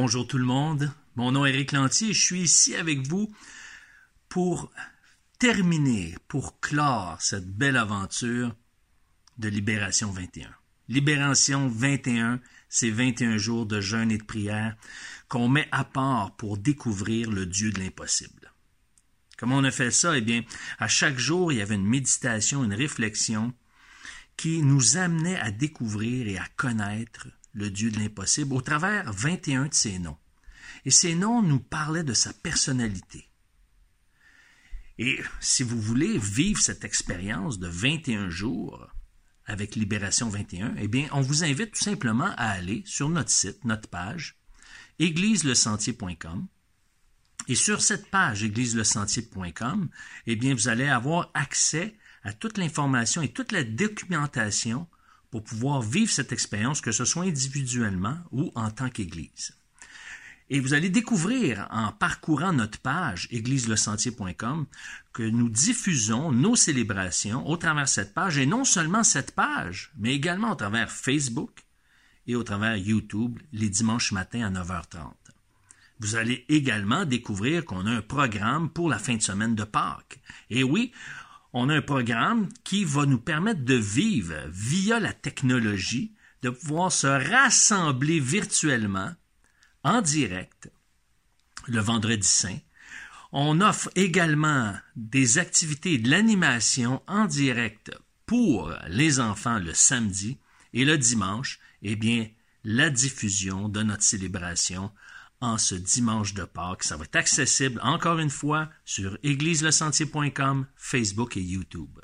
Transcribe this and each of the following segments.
Bonjour tout le monde, mon nom est Éric Lantier et je suis ici avec vous pour terminer, pour clore cette belle aventure de Libération 21. Libération 21, c'est 21 jours de jeûne et de prière qu'on met à part pour découvrir le Dieu de l'impossible. Comment on a fait ça? Eh bien, à chaque jour, il y avait une méditation, une réflexion qui nous amenait à découvrir et à connaître le Dieu de l'impossible au travers 21 de ses noms. Et ces noms nous parlaient de sa personnalité. Et si vous voulez vivre cette expérience de 21 jours avec Libération 21, eh bien, on vous invite tout simplement à aller sur notre site, notre page, égliselesentier.com. Et sur cette page, égliselesentier.com, eh bien, vous allez avoir accès à toute l'information et toute la documentation pour pouvoir vivre cette expérience, que ce soit individuellement ou en tant qu'Église. Et vous allez découvrir, en parcourant notre page, égliselesentier.com, que nous diffusons nos célébrations au travers de cette page, et non seulement cette page, mais également au travers Facebook et au travers YouTube, les dimanches matins à 9h30. Vous allez également découvrir qu'on a un programme pour la fin de semaine de Pâques. Et oui, on a un programme qui va nous permettre de vivre via la technologie, de pouvoir se rassembler virtuellement, en direct, le vendredi saint. On offre également des activités de l'animation en direct pour les enfants le samedi et le dimanche, eh bien, la diffusion de notre célébration en ce dimanche de Pâques. Ça va être accessible, encore une fois, sur égliselesentier.com, Facebook et YouTube.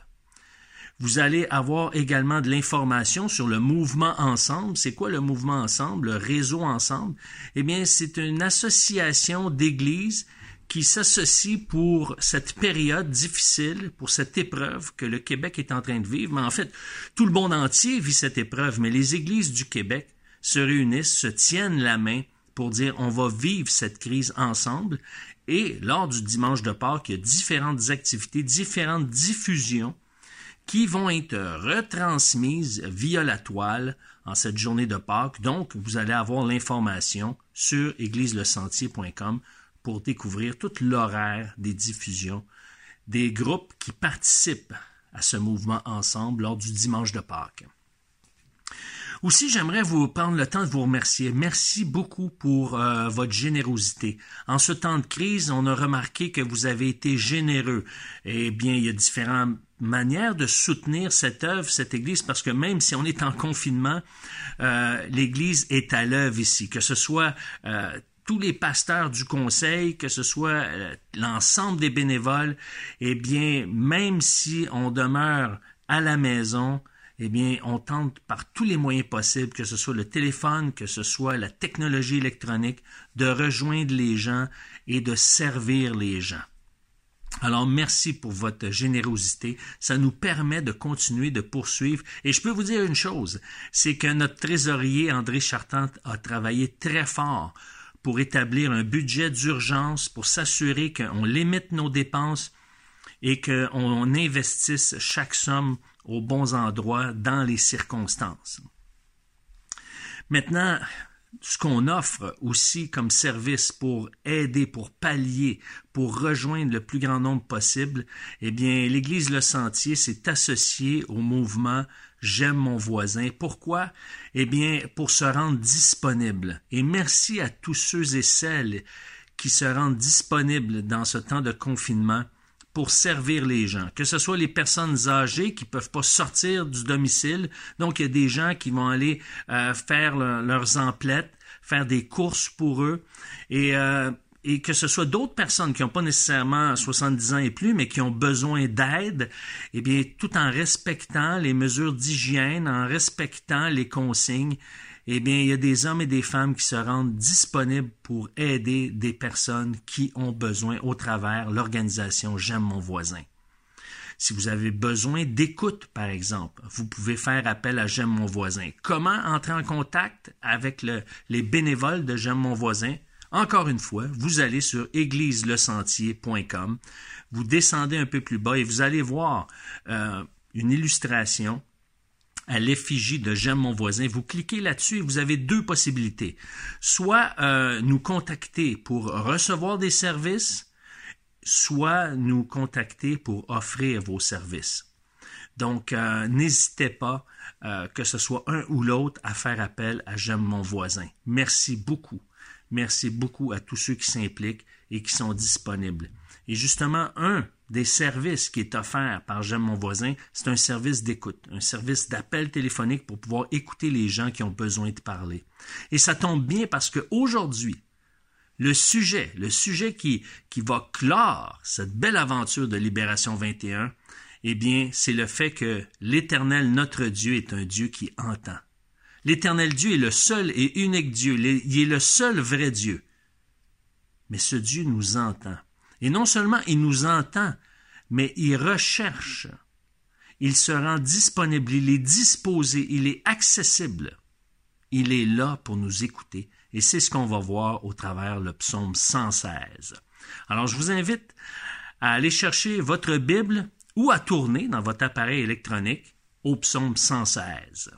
Vous allez avoir également de l'information sur le mouvement Ensemble. C'est quoi le mouvement Ensemble, le réseau Ensemble? Eh bien, c'est une association d'églises qui s'associe pour cette période difficile, pour cette épreuve que le Québec est en train de vivre. Mais en fait, tout le monde entier vit cette épreuve, mais les églises du Québec se réunissent, se tiennent la main pour dire on va vivre cette crise ensemble. Et lors du dimanche de Pâques, il y a différentes activités, différentes diffusions qui vont être retransmises via la toile en cette journée de Pâques. Donc, vous allez avoir l'information sur égliselesentier.com pour découvrir tout l'horaire des diffusions des groupes qui participent à ce mouvement ensemble lors du dimanche de Pâques. Aussi, j'aimerais vous prendre le temps de vous remercier. Merci beaucoup pour votre générosité. En ce temps de crise, on a remarqué que vous avez été généreux. Eh bien, il y a différentes manières de soutenir cette œuvre, cette Église, parce que même si on est en confinement, l'Église est à l'œuvre ici, que ce soit tous les pasteurs du conseil, que ce soit l'ensemble des bénévoles. Eh bien, même si on demeure à la maison, eh bien, on tente par tous les moyens possibles, que ce soit le téléphone, que ce soit la technologie électronique, de rejoindre les gens et de servir les gens. Alors, merci pour votre générosité. Ça nous permet de continuer, de poursuivre. Et je peux vous dire une chose, c'est que notre trésorier, André Chartrand, a travaillé très fort pour établir un budget d'urgence, pour s'assurer qu'on limite nos dépenses et qu'on investisse chaque somme aux bons endroits dans les circonstances. Maintenant, ce qu'on offre aussi comme service pour aider, pour pallier, pour rejoindre le plus grand nombre possible, eh bien, l'Église Le Sentier s'est associée au mouvement « J'aime mon voisin ». Pourquoi? Eh bien, pour se rendre disponible. Et merci à tous ceux et celles qui se rendent disponibles dans ce temps de confinement pour servir les gens, que ce soit les personnes âgées qui ne peuvent pas sortir du domicile. Donc, il y a des gens qui vont aller faire leurs emplettes, faire des courses pour eux, et que ce soit d'autres personnes qui n'ont pas nécessairement 70 ans et plus, mais qui ont besoin d'aide, eh bien, tout en respectant les mesures d'hygiène, en respectant les consignes, eh bien, il y a des hommes et des femmes qui se rendent disponibles pour aider des personnes qui ont besoin au travers l'organisation J'aime mon voisin. Si vous avez besoin d'écoute, par exemple, vous pouvez faire appel à J'aime mon voisin. Comment entrer en contact avec les bénévoles de J'aime mon voisin? Encore une fois, vous allez sur égliselesentier.com, vous descendez un peu plus bas et vous allez voir une illustration à l'effigie de J'aime mon voisin. Vous cliquez là-dessus et vous avez deux possibilités. Soit nous contacter pour recevoir des services, soit nous contacter pour offrir vos services. Donc, n'hésitez pas, que ce soit un ou l'autre, à faire appel à J'aime mon voisin. Merci beaucoup. Merci beaucoup à tous ceux qui s'impliquent et qui sont disponibles. Et justement, un des services qui est offert par J'aime mon voisin, c'est un service d'écoute, un service d'appel téléphonique pour pouvoir écouter les gens qui ont besoin de parler. Et ça tombe bien parce qu'aujourd'hui, le sujet qui va clore cette belle aventure de Libération 21, eh bien, c'est le fait que l'Éternel, notre Dieu, est un Dieu qui entend. L'Éternel Dieu est le seul et unique Dieu. Il est le seul vrai Dieu. Mais ce Dieu nous entend. Et non seulement il nous entend, mais il recherche. Il se rend disponible, il est disposé, il est accessible. Il est là pour nous écouter. Et c'est ce qu'on va voir au travers le psaume 116. Alors, je vous invite à aller chercher votre Bible ou à tourner dans votre appareil électronique au psaume 116.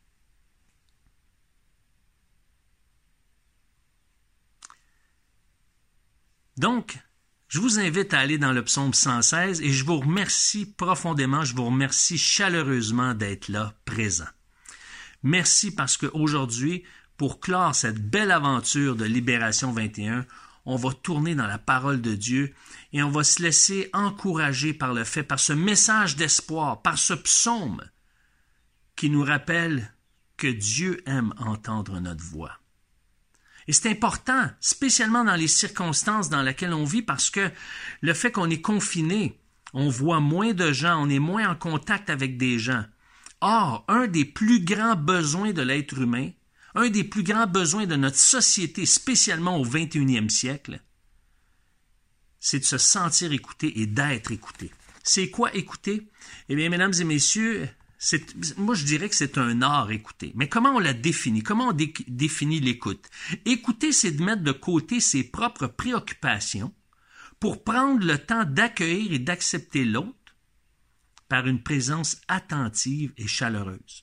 Donc, je vous invite à aller dans le psaume 116 et je vous remercie profondément, je vous remercie chaleureusement d'être là, présent. Merci parce qu'aujourd'hui, pour clore cette belle aventure de Libération 21, on va tourner dans la parole de Dieu et on va se laisser encourager par le fait, par ce message d'espoir, par ce psaume qui nous rappelle que Dieu aime entendre notre voix. Et c'est important, spécialement dans les circonstances dans lesquelles on vit, parce que le fait qu'on est confiné, on voit moins de gens, on est moins en contact avec des gens. Or, un des plus grands besoins de l'être humain, un des plus grands besoins de notre société, spécialement au 21e siècle, c'est de se sentir écouté et d'être écouté. C'est quoi écouter? Eh bien, mesdames et messieurs, moi je dirais que c'est un art écouter. Mais comment on la définit? Comment on définit l'écoute? Écouter, c'est de mettre de côté ses propres préoccupations pour prendre le temps d'accueillir et d'accepter l'autre par une présence attentive et chaleureuse.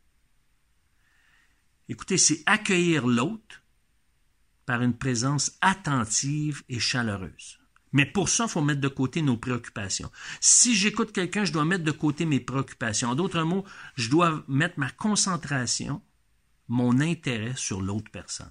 Écoutez, c'est accueillir l'autre par une présence attentive et chaleureuse. Mais pour ça, il faut mettre de côté nos préoccupations. Si j'écoute quelqu'un, je dois mettre de côté mes préoccupations. En d'autres mots, je dois mettre ma concentration, mon intérêt sur l'autre personne.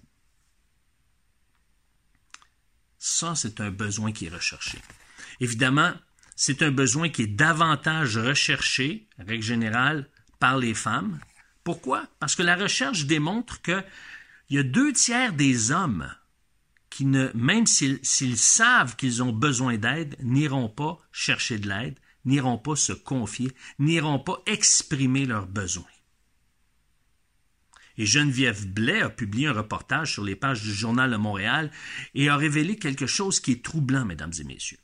Ça, c'est un besoin qui est recherché. Évidemment, c'est un besoin qui est davantage recherché, en règle générale, par les femmes. Pourquoi? Parce que la recherche démontre qu'il y a 2/3 des hommes qui, même s'ils savent qu'ils ont besoin d'aide, n'iront pas chercher de l'aide, n'iront pas se confier, n'iront pas exprimer leurs besoins. Et Geneviève Blais a publié un reportage sur les pages du Journal de Montréal et a révélé quelque chose qui est troublant, mesdames et messieurs.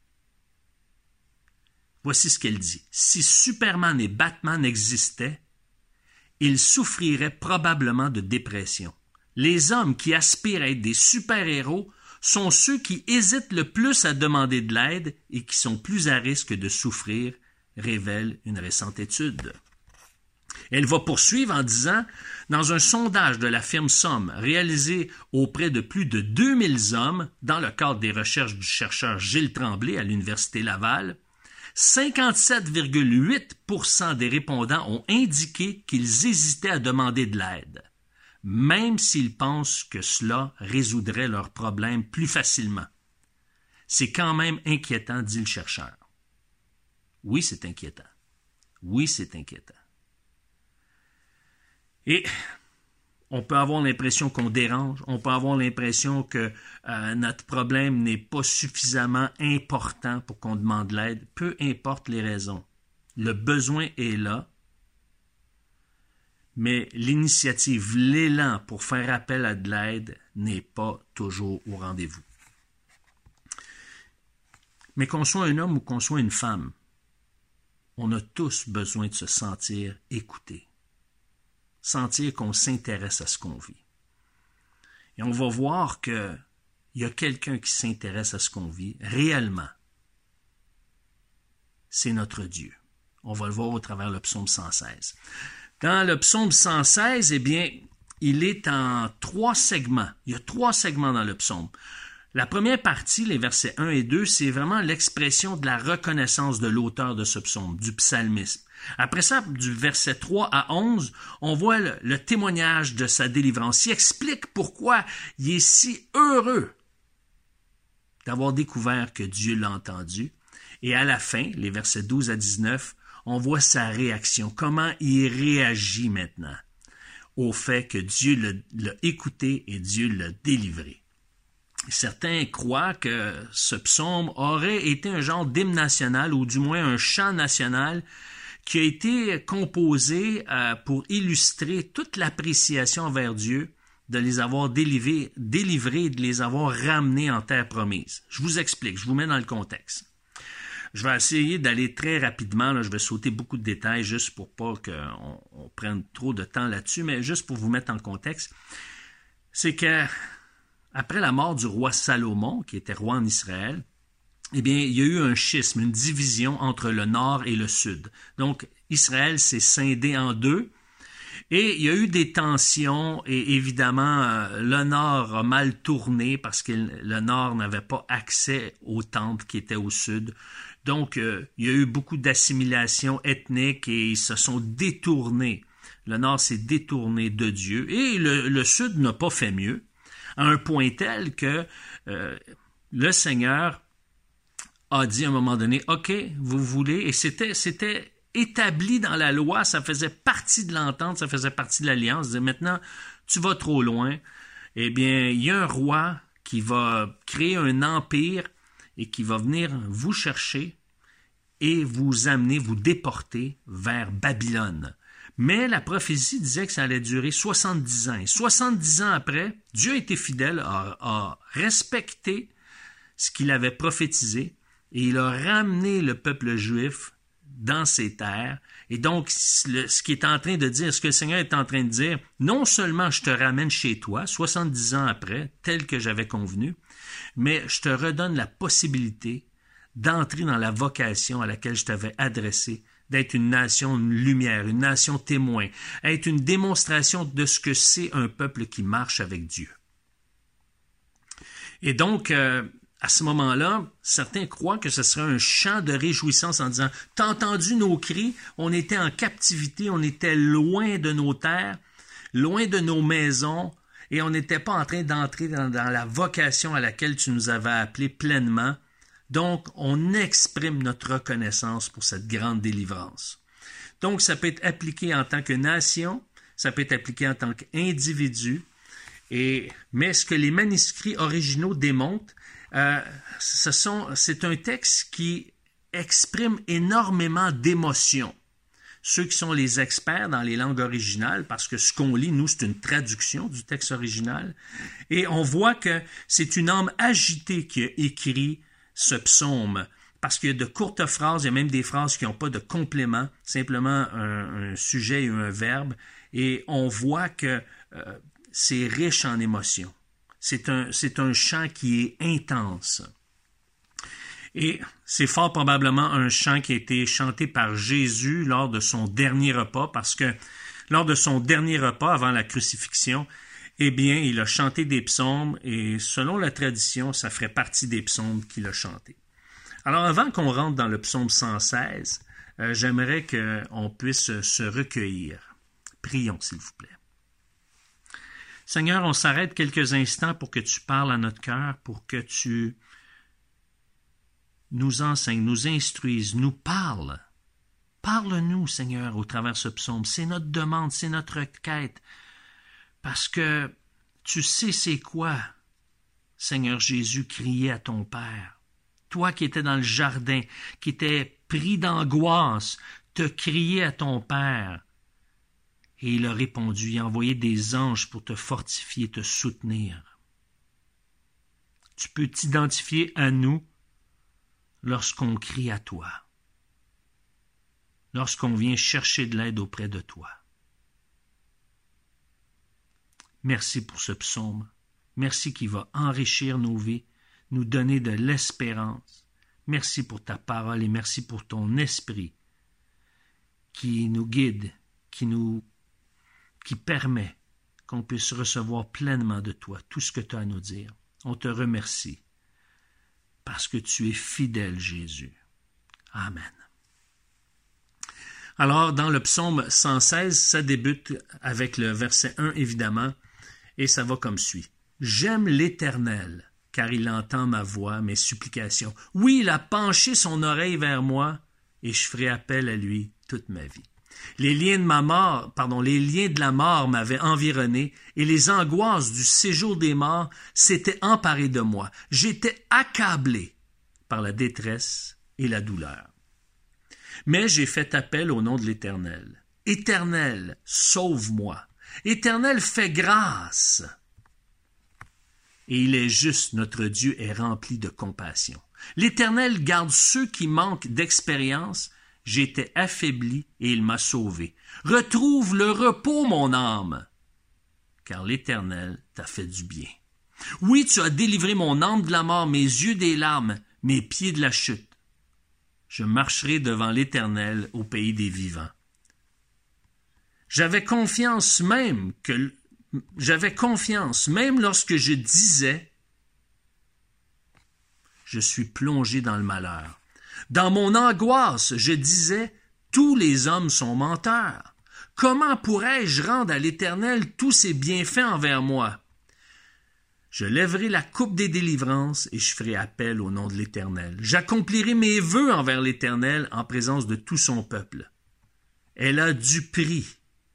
Voici ce qu'elle dit. Si Superman et Batman existaient, ils souffriraient probablement de dépression. Les hommes qui aspirent à être des super-héros sont ceux qui hésitent le plus à demander de l'aide et qui sont plus à risque de souffrir, révèle une récente étude. Elle va poursuivre en disant, dans un sondage de la firme Somme réalisé auprès de plus de 2000 hommes dans le cadre des recherches du chercheur Gilles Tremblay à l'Université Laval, 57,8% des répondants ont indiqué qu'ils hésitaient à demander de l'aide, même s'ils pensent que cela résoudrait leurs problèmes plus facilement. C'est quand même inquiétant, dit le chercheur. Oui, c'est inquiétant. Oui, c'est inquiétant. Et on peut avoir l'impression qu'on dérange, on peut avoir l'impression que notre problème n'est pas suffisamment important pour qu'on demande de l'aide, peu importe les raisons. Le besoin est là, mais l'initiative, l'élan pour faire appel à de l'aide n'est pas toujours au rendez-vous. Mais qu'on soit un homme ou qu'on soit une femme, on a tous besoin de se sentir écoutés. Sentir qu'on s'intéresse à ce qu'on vit. Et on va voir qu'il y a quelqu'un qui s'intéresse à ce qu'on vit réellement. C'est notre Dieu. On va le voir au travers le psaume 116. Dans le psaume 116, eh bien, il est en 3 segments. Il y a 3 segments dans le psaume. La première partie, les versets 1 et 2, c'est vraiment l'expression de la reconnaissance de l'auteur de ce psaume, du psalmiste. Après ça, du verset 3 à 11, on voit le témoignage de sa délivrance. Il explique pourquoi il est si heureux d'avoir découvert que Dieu l'a entendu. Et à la fin, les versets 12 à 19, on voit sa réaction, comment il réagit maintenant au fait que Dieu l'a écouté et Dieu l'a délivré. Certains croient que ce psaume aurait été un genre d'hymne national ou du moins un chant national qui a été composé pour illustrer toute l'appréciation envers Dieu de les avoir délivrés, de les avoir ramenés en terre promise. Je vous explique, je vous mets dans le contexte. Je vais essayer d'aller très rapidement, là, je vais sauter beaucoup de détails juste pour pas qu'on prenne trop de temps là-dessus, mais juste pour vous mettre en contexte. C'est que après la mort du roi Salomon, qui était roi en Israël, eh bien, il y a eu un schisme, une division entre le nord et le sud. Donc, Israël s'est scindé en deux. Et il y a eu des tensions et évidemment, le Nord a mal tourné parce que le Nord n'avait pas accès au temple qui était au Sud. Donc, il y a eu beaucoup d'assimilation ethnique et ils se sont détournés. Le Nord s'est détourné de Dieu et le Sud n'a pas fait mieux, à un point tel que le Seigneur a dit à un moment donné, « OK, vous voulez... » Et c'était établi dans la loi, ça faisait partie de l'entente, ça faisait partie de l'alliance. Maintenant, tu vas trop loin. Eh bien, il y a un roi qui va créer un empire et qui va venir vous chercher et vous amener, vous déporter vers Babylone. Mais la prophétie disait que ça allait durer 70 ans. Et 70 ans après, Dieu a été fidèle, a respecté ce qu'il avait prophétisé et il a ramené le peuple juif dans ses terres. Et donc, ce qu'il est en train de dire, ce que le Seigneur est en train de dire, non seulement je te ramène chez toi, 70 ans après, tel que j'avais convenu, mais je te redonne la possibilité d'entrer dans la vocation à laquelle je t'avais adressé, d'être une nation, une lumière, une nation témoin, être une démonstration de ce que c'est un peuple qui marche avec Dieu. Et donc, à ce moment-là, certains croient que ce serait un chant de réjouissance en disant « T'as entendu nos cris, on était en captivité, on était loin de nos terres, loin de nos maisons, et on n'était pas en train d'entrer dans la vocation à laquelle tu nous avais appelés pleinement. Donc, on exprime notre reconnaissance pour cette grande délivrance. » Donc, ça peut être appliqué en tant que nation, ça peut être appliqué en tant qu'individu, mais ce que les manuscrits originaux démontrent, c'est un texte qui exprime énormément d'émotions. Ceux qui sont les experts dans les langues originales, parce que ce qu'on lit, nous, c'est une traduction du texte original, et on voit que c'est une âme agitée qui a écrit ce psaume, parce qu'il y a de courtes phrases, il y a même des phrases qui n'ont pas de complément, simplement un sujet et un verbe, et on voit que c'est riche en émotions. C'est un chant qui est intense. Et c'est fort probablement un chant qui a été chanté par Jésus lors de son dernier repas, parce que lors de son dernier repas avant la crucifixion, eh bien, il a chanté des psaumes et selon la tradition, ça ferait partie des psaumes qu'il a chantés. Alors, avant qu'on rentre dans le psaume 116, j'aimerais qu'on puisse se recueillir. Prions, s'il vous plaît. Seigneur, on s'arrête quelques instants pour que tu parles à notre cœur, pour que tu nous enseignes, nous instruises, nous parles. Parle-nous, Seigneur, au travers de ce psaume. C'est notre demande, c'est notre quête. Parce que tu sais c'est quoi, Seigneur Jésus, crier à ton Père. Toi qui étais dans le jardin, qui étais pris d'angoisse, te crier à ton Père. Et il a répondu, il a envoyé des anges pour te fortifier, te soutenir. Tu peux t'identifier à nous lorsqu'on crie à toi, lorsqu'on vient chercher de l'aide auprès de toi. Merci pour ce psaume. Merci qui va enrichir nos vies, nous donner de l'espérance. Merci pour ta parole et merci pour ton esprit qui nous guide, qui nous qui permet qu'on puisse recevoir pleinement de toi tout ce que tu as à nous dire. On te remercie parce que tu es fidèle, Jésus. Amen. Alors, dans le psaume 116, ça débute avec le verset 1, évidemment, et ça va comme suit. « J'aime l'Éternel, car il entend ma voix, mes supplications. Oui, il a penché son oreille vers moi, et je ferai appel à lui toute ma vie. Les liens de la mort m'avaient environné, et les angoisses du séjour des morts s'étaient emparées de moi. J'étais accablé par la détresse et la douleur. Mais j'ai fait appel au nom de l'Éternel. Éternel, sauve-moi. Éternel, fais grâce. Et il est juste, notre Dieu est rempli de compassion. L'Éternel garde ceux qui manquent d'expérience. J'étais affaibli et il m'a sauvé. Retrouve le repos, mon âme, car l'Éternel t'a fait du bien. Oui, tu as délivré mon âme de la mort, mes yeux des larmes, mes pieds de la chute. Je marcherai devant l'Éternel au pays des vivants. J'avais confiance même lorsque je disais « Je suis plongé dans le malheur ». Dans mon angoisse, je disais « Tous les hommes sont menteurs. Comment pourrais-je rendre à l'Éternel tous ses bienfaits envers moi? Je lèverai la coupe des délivrances et je ferai appel au nom de l'Éternel. J'accomplirai mes vœux envers l'Éternel en présence de tout son peuple. Elle a du prix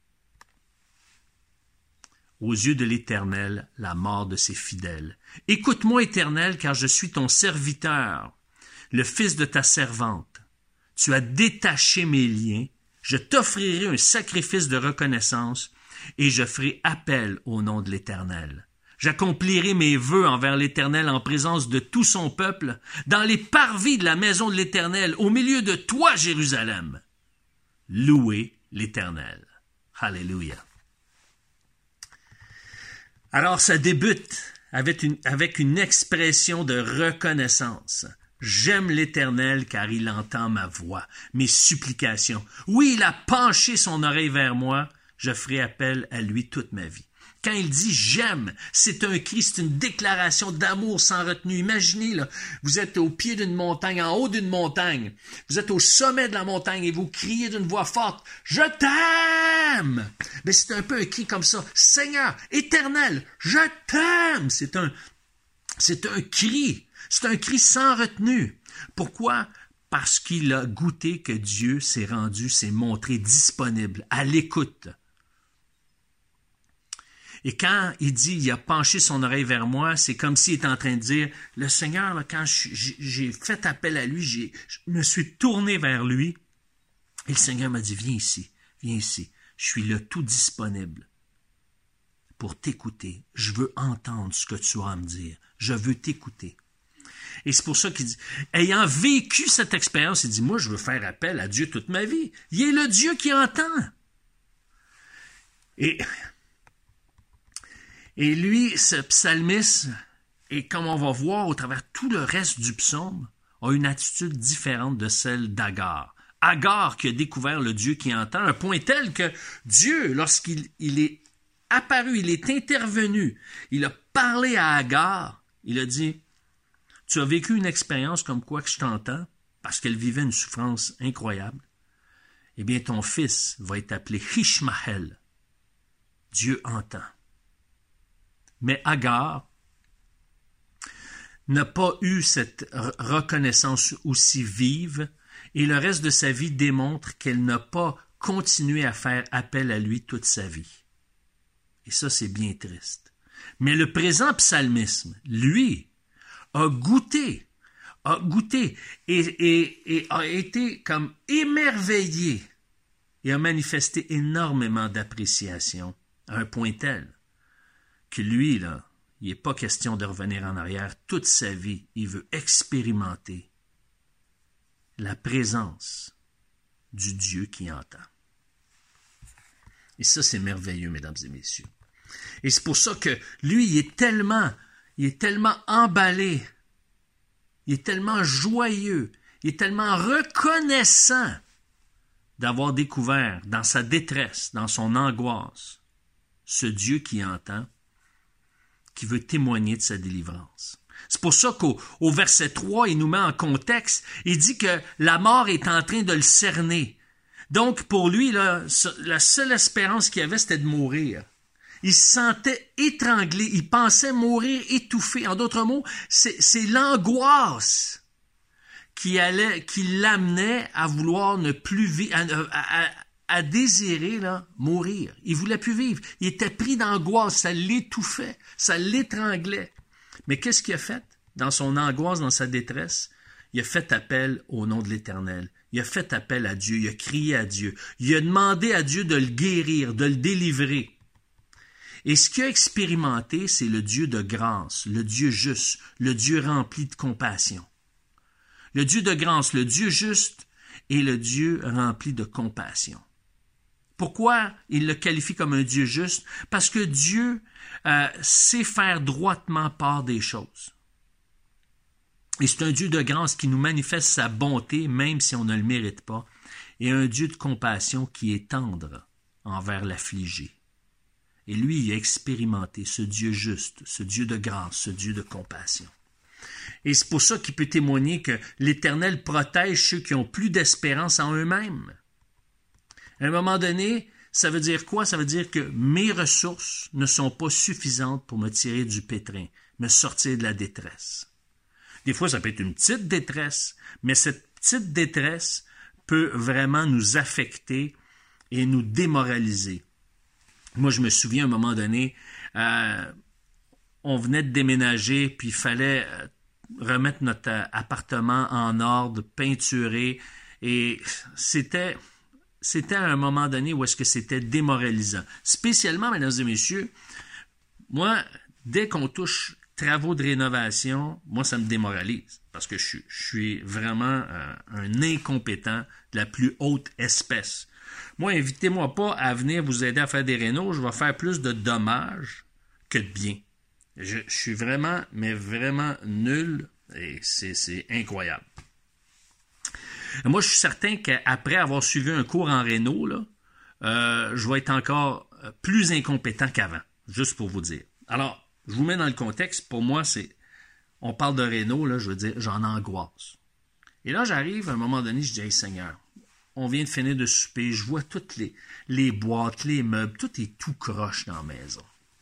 aux yeux de l'Éternel la mort de ses fidèles. Écoute-moi, Éternel, car je suis ton serviteur, le fils de ta servante. Tu as détaché mes liens. Je t'offrirai un sacrifice de reconnaissance et je ferai appel au nom de l'Éternel. J'accomplirai mes vœux envers l'Éternel en présence de tout son peuple, dans les parvis de la maison de l'Éternel, au milieu de toi, Jérusalem. Louez l'Éternel. Alléluia. Alors, ça débute avec une expression de reconnaissance. J'aime l'Éternel car il entend ma voix, mes supplications. Oui, il a penché son oreille vers moi, je ferai appel à lui toute ma vie. Quand il dit « j'aime », c'est un cri, c'est une déclaration d'amour sans retenue. Imaginez, là, vous êtes au pied d'une montagne, en haut d'une montagne. Vous êtes au sommet de la montagne et vous criez d'une voix forte « Je t'aime ». Mais c'est un peu un cri comme ça. « Seigneur, Éternel, je t'aime ». C'est un cri. C'est un cri sans retenue. Pourquoi? Parce qu'il a goûté que Dieu s'est montré disponible, à l'écoute. Et quand il dit, il a penché son oreille vers moi, c'est comme s'il était en train de dire, le Seigneur, là, quand j'ai fait appel à lui, je me suis tourné vers lui, et le Seigneur m'a dit, viens ici, je suis là tout disponible pour t'écouter. Je veux entendre ce que tu as à me dire. Je veux t'écouter. Et c'est pour ça qu'il dit, ayant vécu cette expérience, il dit, moi, je veux faire appel à Dieu toute ma vie. Il est le Dieu qui entend. Et lui, ce psalmiste, et comme on va voir au travers tout le reste du psaume, a une attitude différente de celle d'Agar. Agar qui a découvert le Dieu qui entend, un point tel que Dieu, lorsqu'il est apparu, il est intervenu, il a parlé à Agar, il a dit, tu as vécu une expérience comme quoi que je t'entends, parce qu'elle vivait une souffrance incroyable, eh bien ton fils va être appelé Ishmaël. Dieu entend. Mais Agar n'a pas eu cette reconnaissance aussi vive et le reste de sa vie démontre qu'elle n'a pas continué à faire appel à lui toute sa vie. Et ça, c'est bien triste. Mais le présent psalmisme, lui, a goûté et a été comme émerveillé et a manifesté énormément d'appréciation à un point tel que lui, là, il n'est pas question de revenir en arrière. Toute sa vie, il veut expérimenter la présence du Dieu qui entend. Et ça, c'est merveilleux, mesdames et messieurs. Et c'est pour ça que lui, il est tellement emballé, il est tellement joyeux, il est tellement reconnaissant d'avoir découvert dans sa détresse, dans son angoisse, ce Dieu qui entend, qui veut témoigner de sa délivrance. C'est pour ça qu'au verset 3, il nous met en contexte. Il dit que la mort est en train de le cerner. Donc, pour lui, là, la seule espérance qu'il avait, c'était de mourir. Il se sentait étranglé. Il pensait mourir étouffé. En d'autres mots, c'est l'angoisse qui l'amenait à vouloir ne plus vivre, à désirer mourir. Il voulait plus vivre. Il était pris d'angoisse. Ça l'étouffait. Ça l'étranglait. Mais qu'est-ce qu'il a fait? Dans son angoisse, dans sa détresse, il a fait appel au nom de l'Éternel. Il a fait appel à Dieu. Il a crié à Dieu. Il a demandé à Dieu de le guérir, de le délivrer. Et ce qu'il a expérimenté, c'est le Dieu de grâce, le Dieu juste, le Dieu rempli de compassion. Le Dieu de grâce, le Dieu juste et le Dieu rempli de compassion. Pourquoi il le qualifie comme un Dieu juste? Parce que Dieu sait faire droitement part des choses. Et c'est un Dieu de grâce qui nous manifeste sa bonté, même si on ne le mérite pas, et un Dieu de compassion qui est tendre envers l'affligé. Et lui, il a expérimenté ce Dieu juste, ce Dieu de grâce, ce Dieu de compassion. Et c'est pour ça qu'il peut témoigner que l'Éternel protège ceux qui ont plus d'espérance en eux-mêmes. À un moment donné, ça veut dire quoi? Ça veut dire que mes ressources ne sont pas suffisantes pour me tirer du pétrin, me sortir de la détresse. Des fois, ça peut être une petite détresse, mais cette petite détresse peut vraiment nous affecter et nous démoraliser. Moi, je me souviens à un moment donné, on venait de déménager, puis il fallait remettre notre appartement en ordre, peinturer, et c'était à un moment donné où est-ce que c'était démoralisant. Spécialement, mesdames et messieurs, moi, dès qu'on touche travaux de rénovation, moi, ça me démoralise, parce que je suis vraiment un incompétent de la plus haute espèce. Moi, invitez-moi pas à venir vous aider à faire des rénaux, je vais faire plus de dommages que de bien. Je suis vraiment, mais vraiment nul, et c'est incroyable. Moi, je suis certain qu'après avoir suivi un cours en réno, je vais être encore plus incompétent qu'avant, juste pour vous dire. Alors, je vous mets dans le contexte, pour moi, on parle de réno, je veux dire, j'en angoisse. Et là, j'arrive, à un moment donné, je dis, hey, Seigneur, on vient de finir de souper, je vois toutes les boîtes, les meubles, tout est tout croche dans la maison.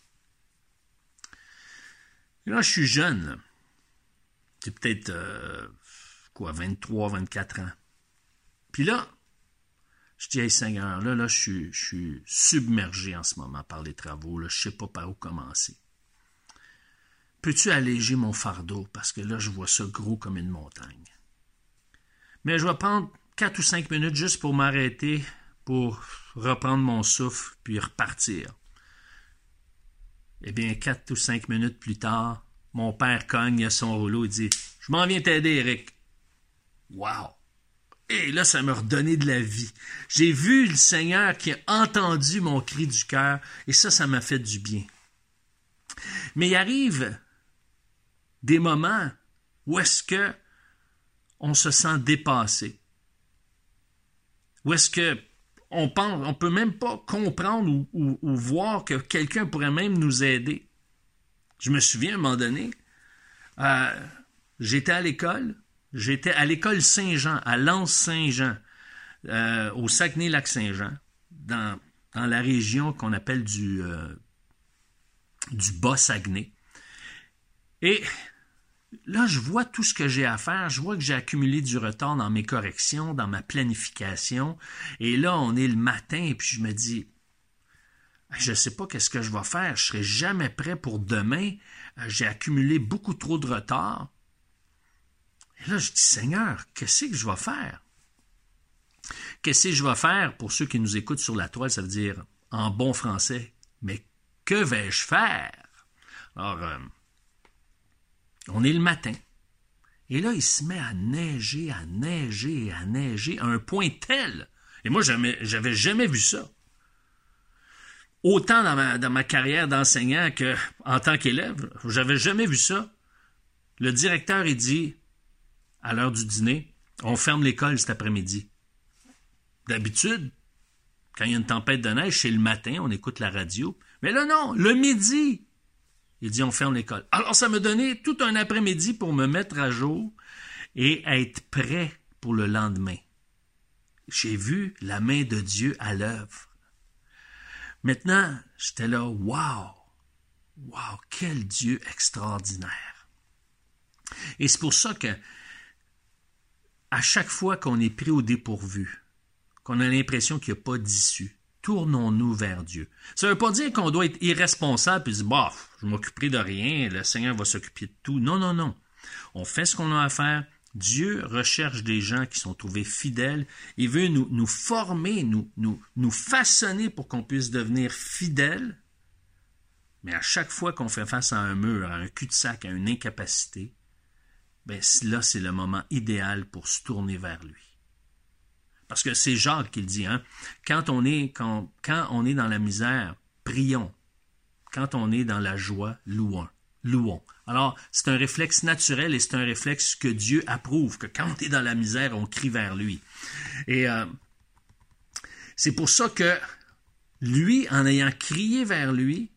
Et là, je suis jeune, là. C'est peut-être, 23, 24 ans. Puis là, je dis, hey Seigneur, là, je suis submergé en ce moment par les travaux, là, je ne sais pas par où commencer. Peux-tu alléger mon fardeau? Parce que là, je vois ça gros comme une montagne. Mais je vais prendre 4 ou 5 minutes juste pour m'arrêter, pour reprendre mon souffle, puis repartir. Eh bien, 4 ou 5 minutes plus tard, mon père cogne à son rouleau et dit « Je m'en viens t'aider, Eric. » Wow! Et là, ça m'a redonné de la vie. J'ai vu le Seigneur qui a entendu mon cri du cœur, et ça m'a fait du bien. Mais il arrive des moments où est-ce que on se sent dépassé. Où est-ce que on peut même pas comprendre ou voir que quelqu'un pourrait même nous aider. Je me souviens, à un moment donné, j'étais à l'école Saint-Jean, à Lens-Saint-Jean, au Saguenay-Lac-Saint-Jean, dans la région qu'on appelle du Bas-Saguenay. Et là, je vois tout ce que j'ai à faire. Je vois que j'ai accumulé du retard dans mes corrections, dans ma planification. Et là, on est le matin et puis je me dis, je ne sais pas qu'est-ce que je vais faire. Je ne serai jamais prêt pour demain. J'ai accumulé beaucoup trop de retard. Et là, je dis, Seigneur, qu'est-ce que je vais faire? Qu'est-ce que je vais faire? Pour ceux qui nous écoutent sur la toile, ça veut dire, en bon français, mais que vais-je faire? Alors, on est le matin. Et là, il se met à neiger, à un point tel. Et moi, j'avais jamais vu ça. Autant dans ma carrière d'enseignant qu'en tant qu'élève, j'avais jamais vu ça. Le directeur, il dit, à l'heure du dîner, on ferme l'école cet après-midi. D'habitude, quand il y a une tempête de neige, c'est le matin, on écoute la radio. Mais là, non, le midi, il dit, on ferme l'école. Alors, ça m'a donné tout un après-midi pour me mettre à jour et être prêt pour le lendemain. J'ai vu la main de Dieu à l'œuvre. Maintenant, j'étais là, wow, quel Dieu extraordinaire. Et c'est pour ça que, à chaque fois qu'on est pris au dépourvu, qu'on a l'impression qu'il n'y a pas d'issue, tournons-nous vers Dieu. Ça ne veut pas dire qu'on doit être irresponsable et dire, bah, je m'occuperai de rien, le Seigneur va s'occuper de tout. Non, non, non. On fait ce qu'on a à faire. Dieu recherche des gens qui sont trouvés fidèles. Il veut nous former, nous façonner pour qu'on puisse devenir fidèles. Mais à chaque fois qu'on fait face à un mur, à un cul-de-sac, à une incapacité, ben là, c'est le moment idéal pour se tourner vers lui. Parce que c'est Jacques qui le dit, hein? Quand on est dans la misère, prions. Quand on est dans la joie, louons. Alors, c'est un réflexe naturel et c'est un réflexe que Dieu approuve, que quand on est dans la misère, on crie vers lui. Et c'est pour ça que lui, en ayant crié vers lui,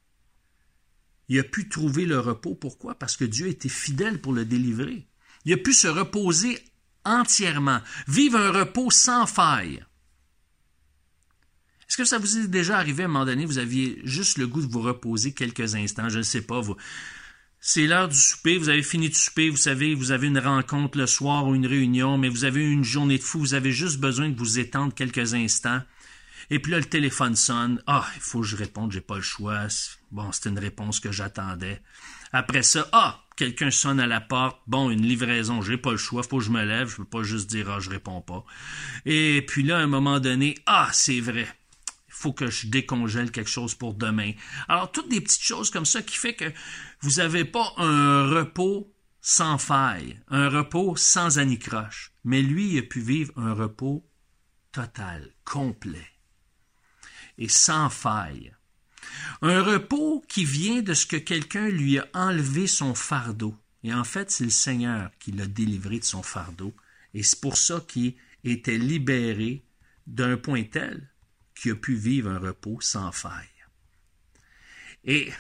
il a pu trouver le repos. Pourquoi? Parce que Dieu était fidèle pour le délivrer. Il a pu se reposer entièrement, vivre un repos sans faille. Est-ce que ça vous est déjà arrivé à un moment donné, vous aviez juste le goût de vous reposer quelques instants, je ne sais pas, c'est l'heure du souper, vous avez fini de souper, vous savez, vous avez une rencontre le soir ou une réunion, mais vous avez eu une journée de fou, vous avez juste besoin de vous étendre quelques instants. Et puis là, le téléphone sonne. Ah, il faut que je réponde, j'ai pas le choix. Bon, c'était une réponse que j'attendais. Après ça, quelqu'un sonne à la porte. Bon, une livraison, j'ai pas le choix, faut que je me lève, je peux pas juste dire, je réponds pas. Et puis là, à un moment donné, c'est vrai. Il faut que je décongèle quelque chose pour demain. Alors, toutes des petites choses comme ça qui fait que vous n'avez pas un repos sans faille, un repos sans anicroche. Mais lui, il a pu vivre un repos total, complet et sans faille. Un repos qui vient de ce que quelqu'un lui a enlevé son fardeau. Et en fait, c'est le Seigneur qui l'a délivré de son fardeau. Et c'est pour ça qu'il était libéré d'un point tel qu'il a pu vivre un repos sans faille. Et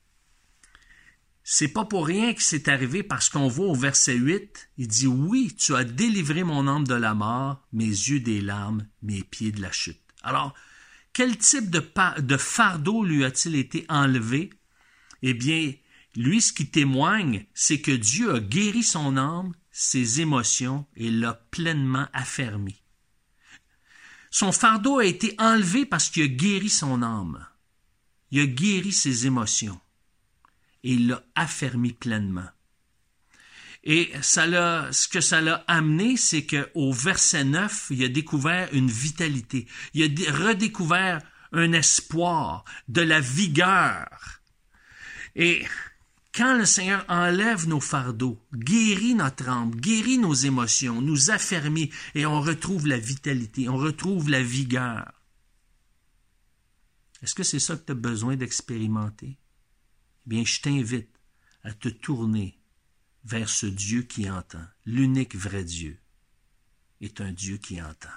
c'est pas pour rien que c'est arrivé, parce qu'on voit au verset 8, il dit « Oui, tu as délivré mon âme de la mort, mes yeux des larmes, mes pieds de la chute. » Alors, quel type de fardeau lui a-t-il été enlevé? Eh bien, lui, ce qui témoigne, c'est que Dieu a guéri son âme, ses émotions, et l'a pleinement affermi. Son fardeau a été enlevé parce qu'il a guéri son âme. Il a guéri ses émotions. Et il l'a affermi pleinement. Et ce que ça l'a amené, c'est qu'au verset 9, il a découvert une vitalité. Il a redécouvert un espoir, de la vigueur. Et quand le Seigneur enlève nos fardeaux, guérit notre âme, guérit nos émotions, nous affermit, et on retrouve la vitalité, on retrouve la vigueur. Est-ce que c'est ça que tu as besoin d'expérimenter? Eh bien, je t'invite à te tourner vers ce Dieu qui entend. L'unique vrai Dieu est un Dieu qui entend.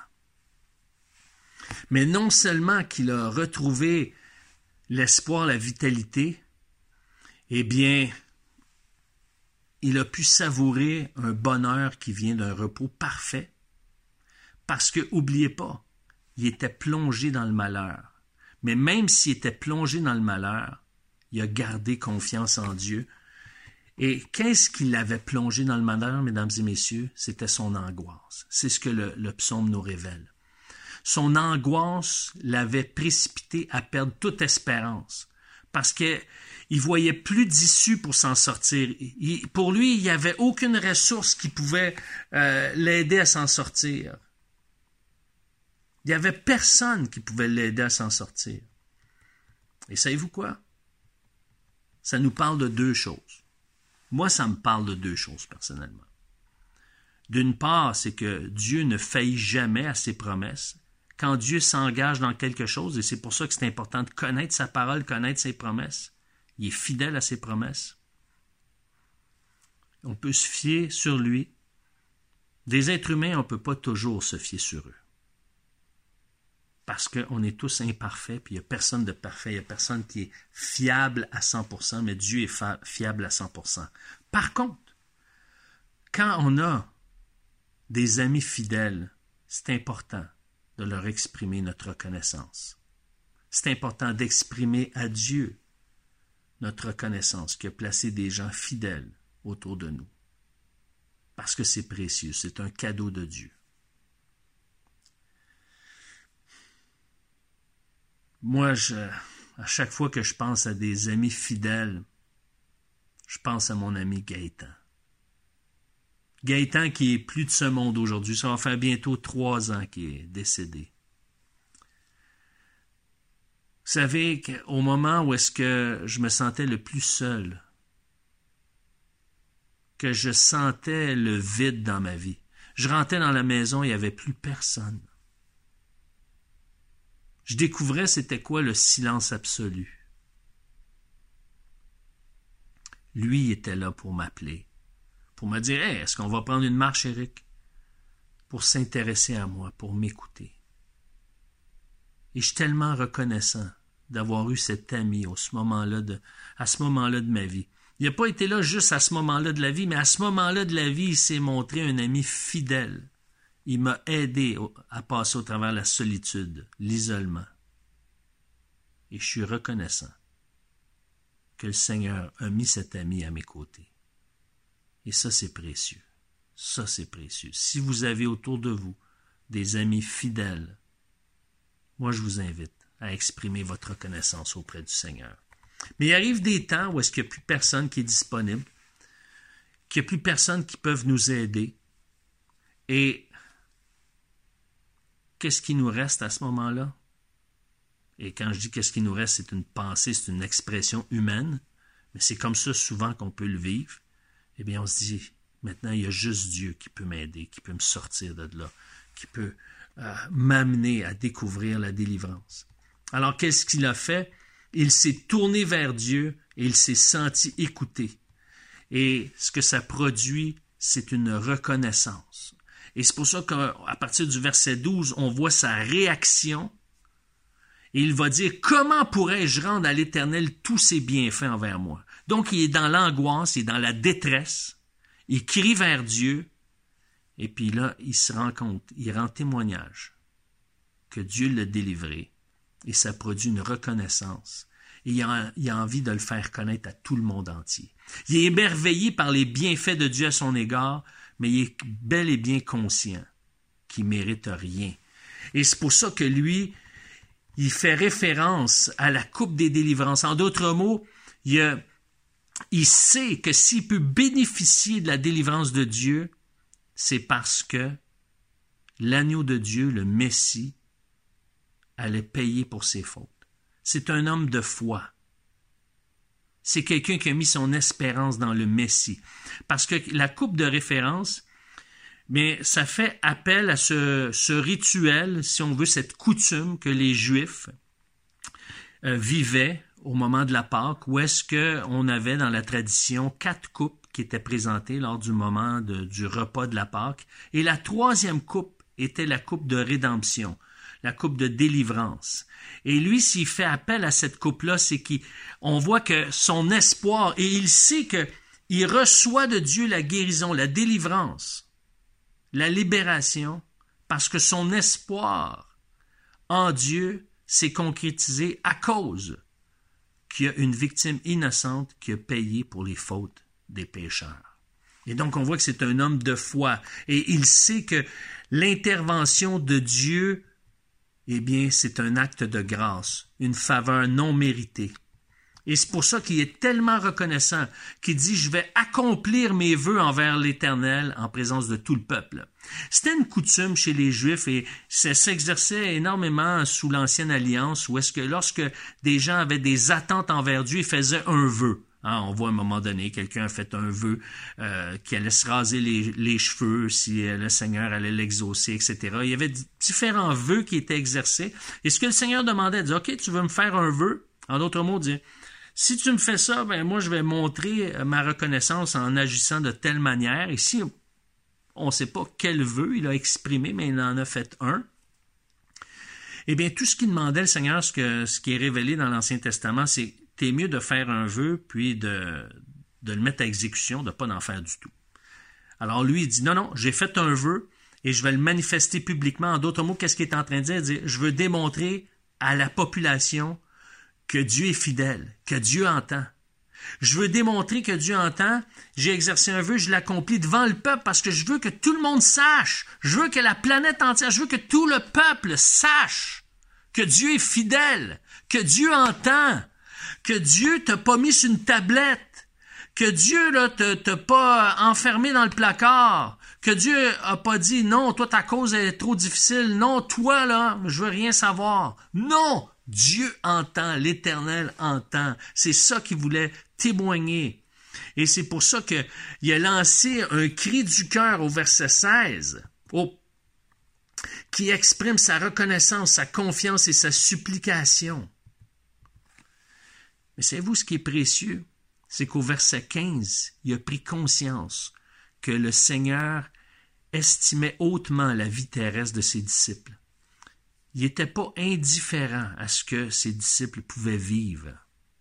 Mais non seulement qu'il a retrouvé l'espoir, la vitalité, eh bien, il a pu savourer un bonheur qui vient d'un repos parfait, parce que, n'oubliez pas, il était plongé dans le malheur. Mais même s'il était plongé dans le malheur, il a gardé confiance en Dieu. Et qu'est-ce qui l'avait plongé dans le malheur, mesdames et messieurs? C'était son angoisse. C'est ce que le psaume nous révèle. Son angoisse l'avait précipité à perdre toute espérance, parce qu'il voyait plus d'issue pour s'en sortir. Pour lui, il n'y avait aucune ressource qui pouvait l'aider à s'en sortir. Il n'y avait personne qui pouvait l'aider à s'en sortir. Et savez-vous quoi? Ça nous parle de deux choses. Moi, ça me parle de deux choses, personnellement. D'une part, c'est que Dieu ne faillit jamais à ses promesses. Quand Dieu s'engage dans quelque chose, et c'est pour ça que c'est important de connaître sa parole, connaître ses promesses, il est fidèle à ses promesses. On peut se fier sur lui. Des êtres humains, on ne peut pas toujours se fier sur eux. Parce qu'on est tous imparfaits, puis il n'y a personne de parfait, il n'y a personne qui est fiable à 100%, mais Dieu est fiable à 100%. Par contre, quand on a des amis fidèles, c'est important de leur exprimer notre reconnaissance. C'est important d'exprimer à Dieu notre reconnaissance qui a placé des gens fidèles autour de nous. Parce que c'est précieux, c'est un cadeau de Dieu. Moi, à chaque fois que je pense à des amis fidèles, je pense à mon ami Gaëtan. Gaëtan qui est plus de ce monde aujourd'hui. Ça va faire bientôt 3 ans qu'il est décédé. Vous savez qu'au moment où est-ce que je me sentais le plus seul, que je sentais le vide dans ma vie, je rentrais dans la maison, il n'y avait plus personne. Je découvrais c'était quoi le silence absolu. Lui était là pour m'appeler, pour me dire « Hey, est-ce qu'on va prendre une marche, Éric? » Pour s'intéresser à moi, pour m'écouter. Et je suis tellement reconnaissant d'avoir eu cet ami à ce moment-là de ma vie. Il n'a pas été là juste à ce moment-là de la vie, mais à ce moment-là de la vie, il s'est montré un ami fidèle. Il m'a aidé à passer au travers la solitude, l'isolement. Et je suis reconnaissant que le Seigneur a mis cet ami à mes côtés. Et ça, c'est précieux. Ça, c'est précieux. Si vous avez autour de vous des amis fidèles, moi, je vous invite à exprimer votre reconnaissance auprès du Seigneur. Mais il arrive des temps où est-ce qu'il n'y a plus personne qui est disponible, qu'il n'y a plus personne qui peut nous aider. Et qu'est-ce qui nous reste à ce moment-là? Et quand je dis qu'est-ce qui nous reste, c'est une pensée, c'est une expression humaine, mais c'est comme ça souvent qu'on peut le vivre. Eh bien, on se dit, maintenant, il y a juste Dieu qui peut m'aider, qui peut me sortir de là, qui peut m'amener à découvrir la délivrance. Alors, qu'est-ce qu'il a fait? Il s'est tourné vers Dieu et il s'est senti écouté. Et ce que ça produit, c'est une reconnaissance. Et c'est pour ça qu'à partir du verset 12, on voit sa réaction. Et il va dire, comment pourrais-je rendre à l'Éternel tous ses bienfaits envers moi? Donc, il est dans l'angoisse, il est dans la détresse. Il crie vers Dieu. Et puis là, il se rend compte, il rend témoignage que Dieu l'a délivré. Et ça produit une reconnaissance. Et il a envie de le faire connaître à tout le monde entier. Il est émerveillé par les bienfaits de Dieu à son égard, mais il est bel et bien conscient qu'il ne mérite rien. Et c'est pour ça que lui, il fait référence à la coupe des délivrances. En d'autres mots, il sait que s'il peut bénéficier de la délivrance de Dieu, c'est parce que l'agneau de Dieu, le Messie, allait payer pour ses fautes. C'est un homme de foi. C'est quelqu'un qui a mis son espérance dans le Messie. Parce que la coupe de référence, mais ça fait appel à ce rituel, si on veut, cette coutume que les Juifs vivaient au moment de la Pâque, où est-ce qu'on avait dans la tradition 4 coupes qui étaient présentées lors du moment du repas de la Pâque. Et la 3e coupe était la coupe de rédemption, la coupe de délivrance. Et lui, s'il fait appel à cette coupe-là, c'est qu'on voit que son espoir, et il sait qu'il reçoit de Dieu la guérison, la délivrance, la libération, parce que son espoir en Dieu s'est concrétisé à cause qu'il y a une victime innocente qui a payé pour les fautes des pécheurs. Et donc, on voit que c'est un homme de foi. Et il sait que l'intervention de Dieu, eh bien, c'est un acte de grâce, une faveur non méritée. Et c'est pour ça qu'il est tellement reconnaissant qu'il dit « Je vais accomplir mes vœux envers l'Éternel en présence de tout le peuple ». C'était une coutume chez les Juifs et ça s'exerçait énormément sous l'Ancienne Alliance où est-ce que lorsque des gens avaient des attentes envers Dieu, ils faisaient un vœu. On voit à un moment donné, quelqu'un a fait un vœu qu'il allait se raser les cheveux si le Seigneur allait l'exaucer, etc. Il y avait différents vœux qui étaient exercés. Et ce que le Seigneur demandait, il disait « OK, tu veux me faire un vœu? » En d'autres mots, il dit « Si tu me fais ça, ben moi je vais montrer ma reconnaissance en agissant de telle manière. » Ici, on ne sait pas quel vœu il a exprimé, mais il en a fait un. Eh bien, tout ce qu'il demandait le Seigneur, ce qui est révélé dans l'Ancien Testament, c'est t'es mieux de faire un vœu, puis de le mettre à exécution, de ne pas en faire du tout. Alors lui, il dit, non, j'ai fait un vœu et je vais le manifester publiquement. En d'autres mots, qu'est-ce qu'il est en train de dire? Il dit, je veux démontrer à la population que Dieu est fidèle, que Dieu entend. Je veux démontrer que Dieu entend. J'ai exercé un vœu, je l'accomplis devant le peuple parce que je veux que tout le monde sache. Je veux que la planète entière, je veux que tout le peuple sache que Dieu est fidèle, que Dieu entend, que Dieu t'a pas mis sur une tablette, que Dieu là t'a pas enfermé dans le placard, que Dieu a pas dit non, toi ta cause est trop difficile, non, toi là, je veux rien savoir. Non, Dieu entend, l'Éternel entend. C'est ça qu'il voulait témoigner. Et c'est pour ça qu'il a lancé un cri du cœur au verset 16, qui exprime sa reconnaissance, sa confiance et sa supplication. Mais savez-vous ce qui est précieux? C'est qu'au verset 15, il a pris conscience que le Seigneur estimait hautement la vie terrestre de ses disciples. Il n'était pas indifférent à ce que ses disciples pouvaient vivre.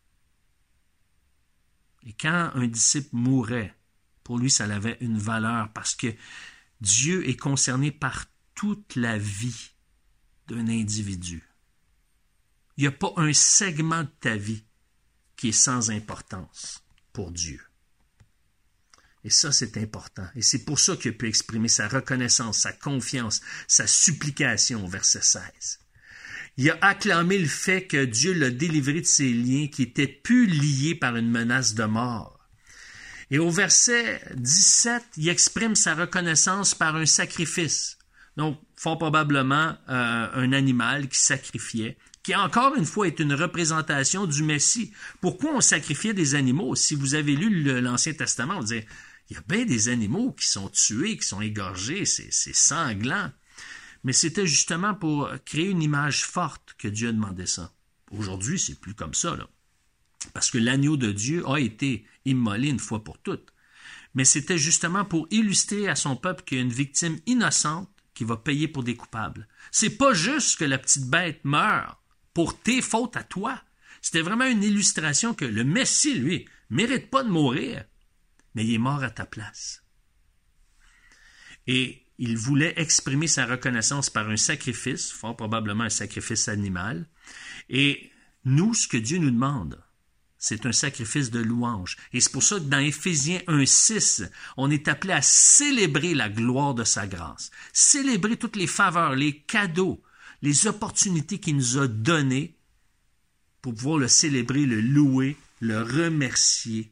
Et quand un disciple mourait, pour lui, ça avait une valeur parce que Dieu est concerné par toute la vie d'un individu. Il n'y a pas un segment de ta vie qui est sans importance pour Dieu. Et ça, c'est important. Et c'est pour ça qu'il peut exprimer sa reconnaissance, sa confiance, sa supplication au verset 16. Il a acclamé le fait que Dieu l'a délivré de ses liens qui étaient plus liés par une menace de mort. Et au verset 17, il exprime sa reconnaissance par un sacrifice. Donc, fort probablement, un animal qui sacrifiait, qui encore une fois est une représentation du Messie. Pourquoi on sacrifiait des animaux? Si vous avez lu l'Ancien Testament, on dit il y a bien des animaux qui sont tués, qui sont égorgés, c'est sanglant. Mais c'était justement pour créer une image forte que Dieu a demandé ça. Aujourd'hui, c'est plus comme ça, là. Parce que l'agneau de Dieu a été immolé une fois pour toutes. Mais c'était justement pour illustrer à son peuple qu'il y a une victime innocente qui va payer pour des coupables. C'est pas juste que la petite bête meurt pour tes fautes à toi. C'était vraiment une illustration que le Messie, lui, mérite pas de mourir, mais il est mort à ta place. Et il voulait exprimer sa reconnaissance par un sacrifice, fort probablement un sacrifice animal. Et nous, ce que Dieu nous demande, c'est un sacrifice de louange. Et c'est pour ça que dans Éphésiens 1:6, on est appelé à célébrer la gloire de sa grâce, célébrer toutes les faveurs, les cadeaux, les opportunités qu'il nous a données pour pouvoir le célébrer, le louer, le remercier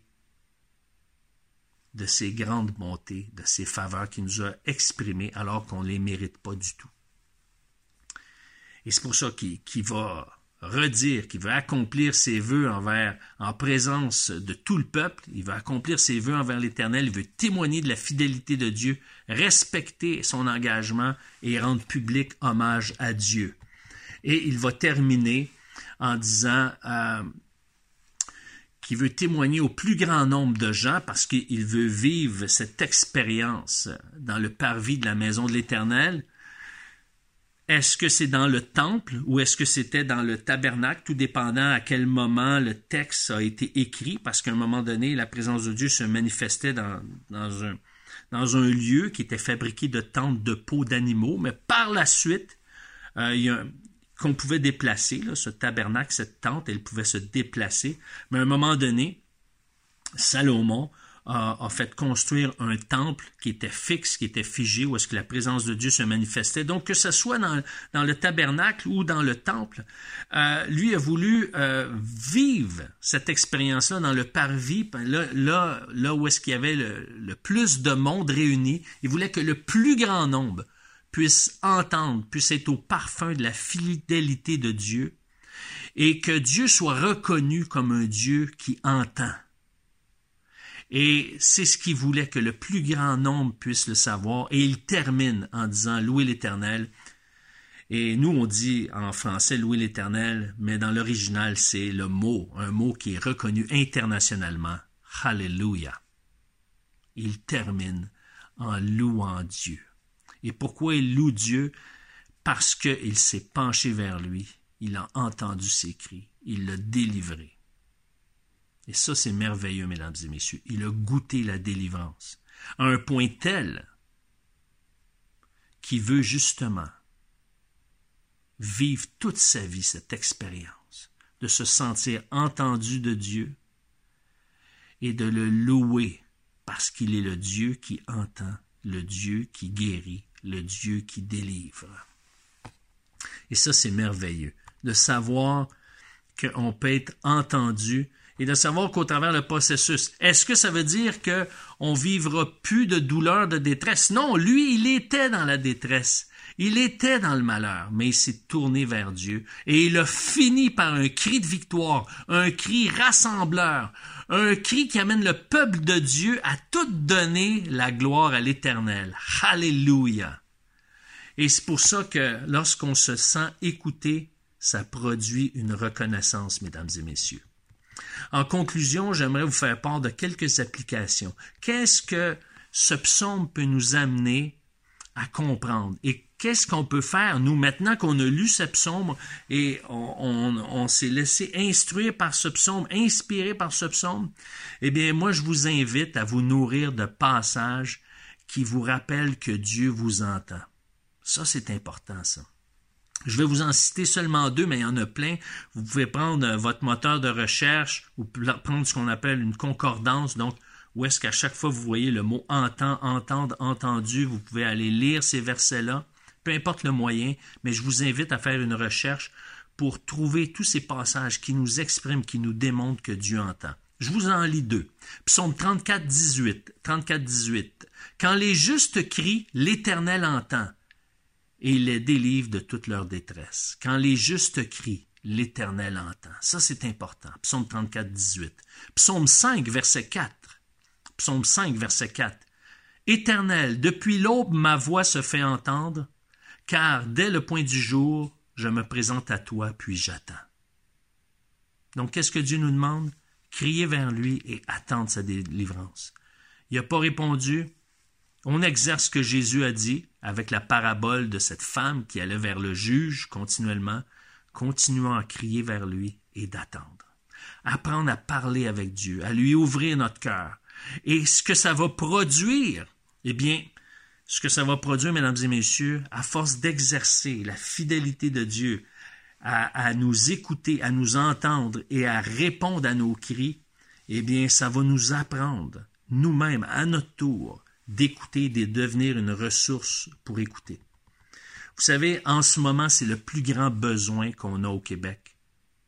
de ses grandes bontés, de ses faveurs qu'il nous a exprimées alors qu'on ne les mérite pas du tout. Et c'est pour ça qu'il va redire, qu'il va accomplir ses vœux en présence de tout le peuple. Il va accomplir ses vœux envers l'Éternel. Il veut témoigner de la fidélité de Dieu, respecter son engagement et rendre public hommage à Dieu. Et il va terminer en disant qu'il veut témoigner au plus grand nombre de gens parce qu'il veut vivre cette expérience dans le parvis de la maison de l'Éternel. Est-ce que c'est dans le temple ou est-ce que c'était dans le tabernacle, tout dépendant à quel moment le texte a été écrit, parce qu'à un moment donné, la présence de Dieu se manifestait dans un lieu qui était fabriqué de tentes de peaux d'animaux, mais par la suite, qu'on pouvait déplacer, là, ce tabernacle, cette tente, elle pouvait se déplacer, mais à un moment donné, Salomon a fait construire un temple qui était fixe, qui était figé, où est-ce que la présence de Dieu se manifestait. Donc, que ce soit dans le tabernacle ou dans le temple, lui a voulu vivre cette expérience-là dans le parvis, là où est-ce qu'il y avait le plus de monde réuni. Il voulait que le plus grand nombre puisse entendre, puisse être au parfum de la fidélité de Dieu et que Dieu soit reconnu comme un Dieu qui entend. Et c'est ce qu'il voulait, que le plus grand nombre puisse le savoir. Et il termine en disant « Louez l'Éternel ». Et nous, on dit en français « Louez l'Éternel », mais dans l'original, c'est un mot qui est reconnu internationalement. « Alléluia ». Il termine en louant Dieu. Et pourquoi il loue Dieu? parce qu'il s'est penché vers lui, il a entendu ses cris, il l'a délivré. Et ça, c'est merveilleux, mesdames et messieurs. Il a goûté la délivrance à un point tel qu'il veut justement vivre toute sa vie cette expérience, de se sentir entendu de Dieu et de le louer parce qu'il est le Dieu qui entend, le Dieu qui guérit, le Dieu qui délivre. Et ça, c'est merveilleux, de savoir qu'on peut être entendu et de savoir qu'au travers le processus, est-ce que ça veut dire qu'on ne vivra plus de douleur, de détresse? Non, lui, il était dans la détresse. Il était dans le malheur, mais il s'est tourné vers Dieu et il a fini par un cri de victoire, un cri rassembleur, un cri qui amène le peuple de Dieu à tout donner la gloire à l'Éternel. Alléluia! Et c'est pour ça que lorsqu'on se sent écouté, ça produit une reconnaissance, mesdames et messieurs. En conclusion, j'aimerais vous faire part de quelques applications. Qu'est-ce que ce psaume peut nous amener à comprendre? Et qu'est-ce qu'on peut faire, nous, maintenant qu'on a lu ce psaume et on s'est laissé instruire par ce psaume, inspiré par ce psaume? Eh bien, moi, je vous invite à vous nourrir de passages qui vous rappellent que Dieu vous entend. Ça, c'est important, ça. Je vais vous en citer seulement 2, mais il y en a plein. Vous pouvez prendre votre moteur de recherche ou prendre ce qu'on appelle une concordance, donc où est-ce qu'à chaque fois vous voyez le mot « entend »,« entendre »,« entendu », vous pouvez aller lire ces versets-là, peu importe le moyen, mais je vous invite à faire une recherche pour trouver tous ces passages qui nous expriment, qui nous démontrent que Dieu entend. Je vous en lis 2. Psaume 34, 18. « Quand les justes crient, l'Éternel entend. Et il les délivre de toute leur détresse. Quand les justes crient, l'Éternel entend. » Ça, c'est important. Psaume 34, 18. Psaume 5, verset 4. Psaume 5, verset 4. « Éternel, depuis l'aube, ma voix se fait entendre, car dès le point du jour, je me présente à toi, puis j'attends. » Donc, qu'est-ce que Dieu nous demande? Crier vers lui et attendre sa délivrance. Il n'a pas répondu. On exerce ce que Jésus a dit avec la parabole de cette femme qui allait vers le juge continuellement, continuant à crier vers lui et d'attendre. Apprendre à parler avec Dieu, à lui ouvrir notre cœur. Et ce que ça va produire, eh bien, ce que ça va produire, mesdames et messieurs, à force d'exercer la fidélité de Dieu, à nous écouter, à nous entendre et à répondre à nos cris, eh bien, ça va nous apprendre, nous-mêmes, à notre tour, d'écouter et de devenir une ressource pour écouter. Vous savez, en ce moment, c'est le plus grand besoin qu'on a au Québec.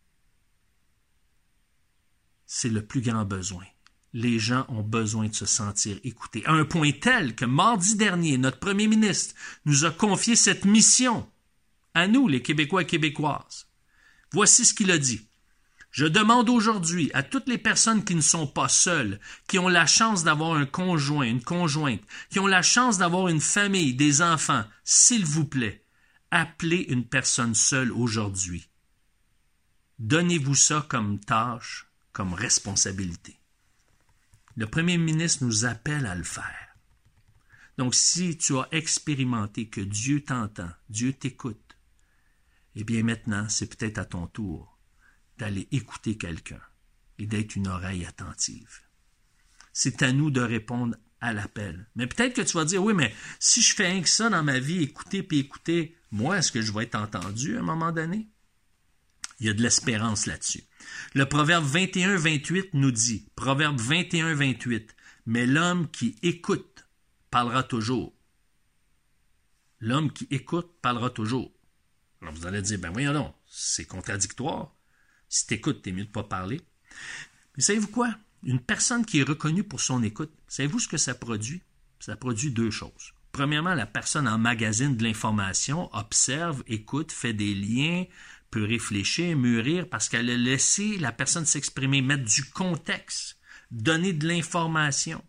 C'est le plus grand besoin. Les gens ont besoin de se sentir écoutés. À un point tel que mardi dernier, notre premier ministre nous a confié cette mission à nous, les Québécois et Québécoises. Voici ce qu'il a dit. Je demande aujourd'hui à toutes les personnes qui ne sont pas seules, qui ont la chance d'avoir un conjoint, une conjointe, qui ont la chance d'avoir une famille, des enfants, s'il vous plaît, appelez une personne seule aujourd'hui. Donnez-vous ça comme tâche, comme responsabilité. Le premier ministre nous appelle à le faire. Donc, si tu as expérimenté que Dieu t'entend, Dieu t'écoute, eh bien maintenant, c'est peut-être à ton tour d'aller écouter quelqu'un et d'être une oreille attentive. C'est à nous de répondre à l'appel. Mais peut-être que tu vas dire, oui, mais si je fais rien que ça dans ma vie, écouter puis écouter, moi, est-ce que je vais être entendu à un moment donné? Il y a de l'espérance là-dessus. Le Proverbe 21-28 nous dit, Proverbe 21-28, « Mais l'homme qui écoute parlera toujours. » L'homme qui écoute parlera toujours. Alors vous allez dire, ben voyons donc, c'est contradictoire. Si tu écoutes, t'es mieux de ne pas parler. Mais savez-vous quoi? Une personne qui est reconnue pour son écoute, savez-vous ce que ça produit? Ça produit 2 choses. Premièrement, la personne emmagasine de l'information, observe, écoute, fait des liens, peut réfléchir, mûrir, parce qu'elle a laissé la personne s'exprimer, mettre du contexte, donner de l'information.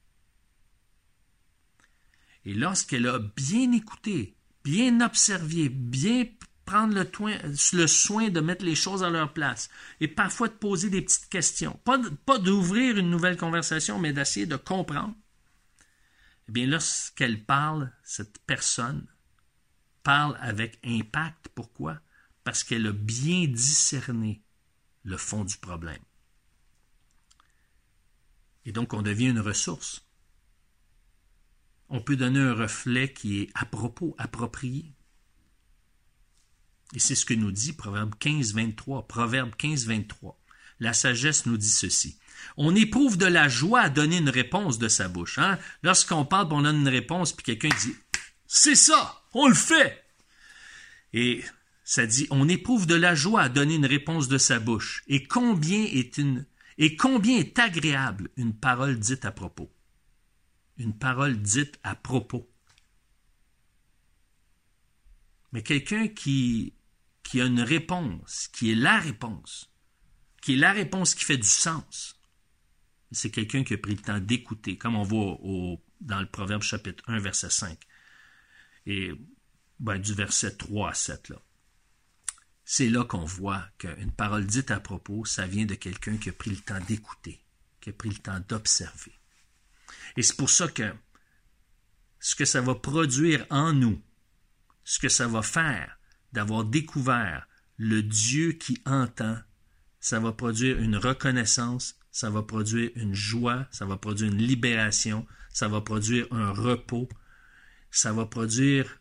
Et lorsqu'elle a bien écouté, bien observé, bien prendre le soin de mettre les choses à leur place et parfois de poser des petites questions. Pas d'ouvrir une nouvelle conversation, mais d'essayer de comprendre. Eh bien, lorsqu'elle parle, cette personne parle avec impact. Pourquoi? Parce qu'elle a bien discerné le fond du problème. Et donc, on devient une ressource. On peut donner un reflet qui est à propos, approprié. Et c'est ce que nous dit Proverbe 15, 23. Proverbe 15, 23. La sagesse nous dit ceci. On éprouve de la joie à donner une réponse de sa bouche. Hein? Lorsqu'on parle, on donne une réponse, puis quelqu'un dit « C'est ça, on le fait! » Et ça dit « On éprouve de la joie à donner une réponse de sa bouche. Et combien est agréable une parole dite à propos. » Une parole dite à propos. Mais quelqu'un qui a une réponse, qui est la réponse qui fait du sens, c'est quelqu'un qui a pris le temps d'écouter, comme on voit dans le Proverbe chapitre 1, verset 5, et du verset 3 à 7. Là. C'est là qu'on voit qu'une parole dite à propos, ça vient de quelqu'un qui a pris le temps d'écouter, qui a pris le temps d'observer. Et c'est pour ça que ce que ça va produire en nous, ce que ça va faire d'avoir découvert le Dieu qui entend, ça va produire une reconnaissance, ça va produire une joie, ça va produire une libération, ça va produire un repos, ça va produire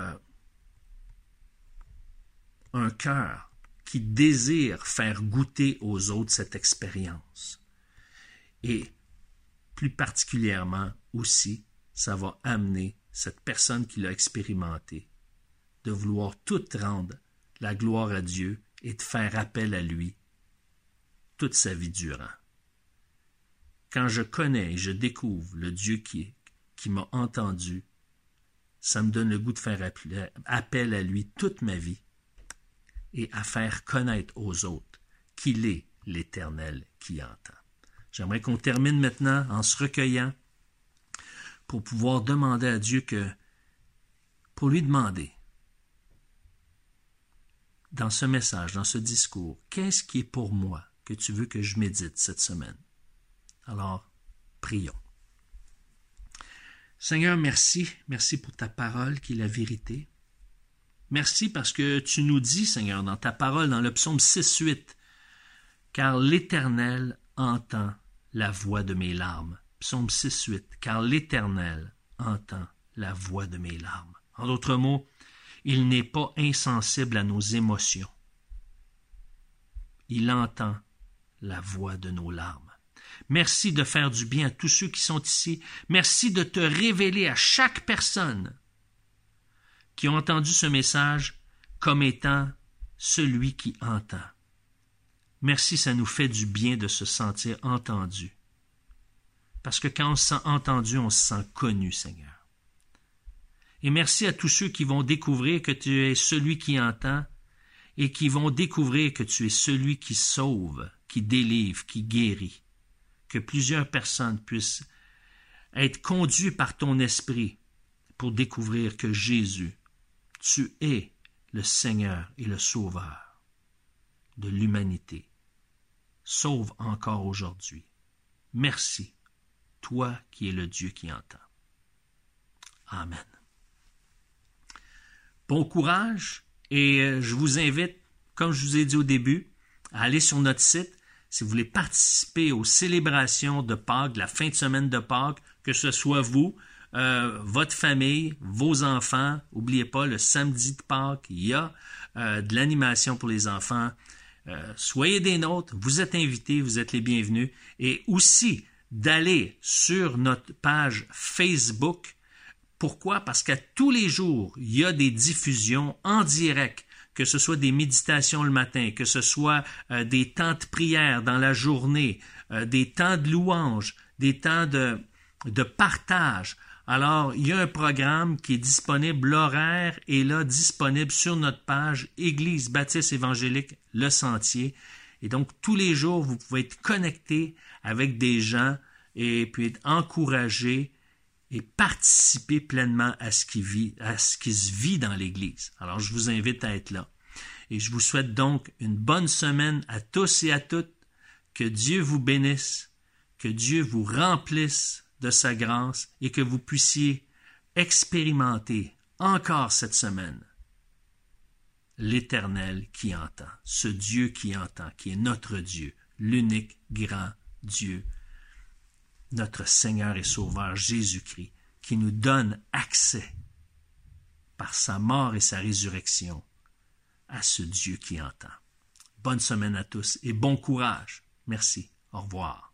un cœur qui désire faire goûter aux autres cette expérience. Et plus particulièrement aussi, ça va amener cette personne qui l'a expérimenté de vouloir tout rendre la gloire à Dieu et de faire appel à lui toute sa vie durant. Quand je connais et je découvre le Dieu qui m'a entendu, ça me donne le goût de faire appel à lui toute ma vie et à faire connaître aux autres qu'il est l'Éternel qui entend. J'aimerais qu'on termine maintenant en se recueillant pour pouvoir demander à Dieu pour lui demander, dans ce message, dans ce discours, qu'est-ce qui est pour moi que tu veux que je médite cette semaine? Alors, prions. Seigneur, merci. Merci pour ta parole qui est la vérité. Merci parce que tu nous dis, Seigneur, dans ta parole, dans le psaume 6-8, « Car l'Éternel entend la voix de mes larmes. » Psaume 6-8, « Car l'Éternel entend la voix de mes larmes. » En d'autres mots, il n'est pas insensible à nos émotions. Il entend la voix de nos larmes. Merci de faire du bien à tous ceux qui sont ici. Merci de te révéler à chaque personne qui ont entendu ce message comme étant celui qui entend. Merci, ça nous fait du bien de se sentir entendu. Parce que quand on se sent entendu, on se sent connu, Seigneur. Et merci à tous ceux qui vont découvrir que tu es celui qui entend et qui vont découvrir que tu es celui qui sauve, qui délivre, qui guérit. Que plusieurs personnes puissent être conduites par ton esprit pour découvrir que Jésus, tu es le Seigneur et le Sauveur de l'humanité. Sauve encore aujourd'hui. Merci, toi qui es le Dieu qui entend. Amen. Bon courage et je vous invite, comme je vous ai dit au début, à aller sur notre site si vous voulez participer aux célébrations de Pâques, de la fin de semaine de Pâques, que ce soit vous, votre famille, vos enfants. N'oubliez pas, le samedi de Pâques, il y a de l'animation pour les enfants. Soyez des nôtres, vous êtes invités, vous êtes les bienvenus. Et aussi d'aller sur notre page Facebook. Pourquoi? Parce qu'à tous les jours, il y a des diffusions en direct, que ce soit des méditations le matin, que ce soit des temps de prière dans la journée, des temps de louange, des temps de partage. Alors, il y a un programme qui est disponible, l'horaire est là, disponible sur notre page Église Baptiste Évangélique Le Sentier. Et donc, tous les jours, vous pouvez être connecté avec des gens et puis être encouragé et participer pleinement à ce qui se vit dans l'Église. Alors, je vous invite à être là. Et je vous souhaite donc une bonne semaine à tous et à toutes. Que Dieu vous bénisse, que Dieu vous remplisse de sa grâce et que vous puissiez expérimenter encore cette semaine l'Éternel qui entend, ce Dieu qui entend, qui est notre Dieu, l'unique grand Dieu, notre Seigneur et Sauveur Jésus-Christ, qui nous donne accès par sa mort et sa résurrection à ce Dieu qui entend. Bonne semaine à tous et bon courage. Merci. Au revoir.